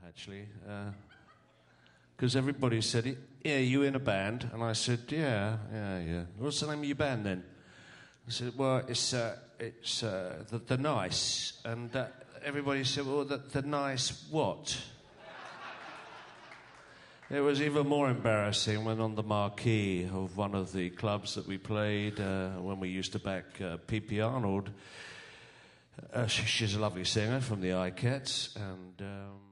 actually. Because everybody said, yeah, you in a band? And I said, yeah. What's the name of your band then? I said, well, it's the Nice. And everybody said, well, the Nice what? It was even more embarrassing when on the marquee of one of the clubs that we played, when we used to back P.P. Arnold, she's a lovely singer from the Icats, and...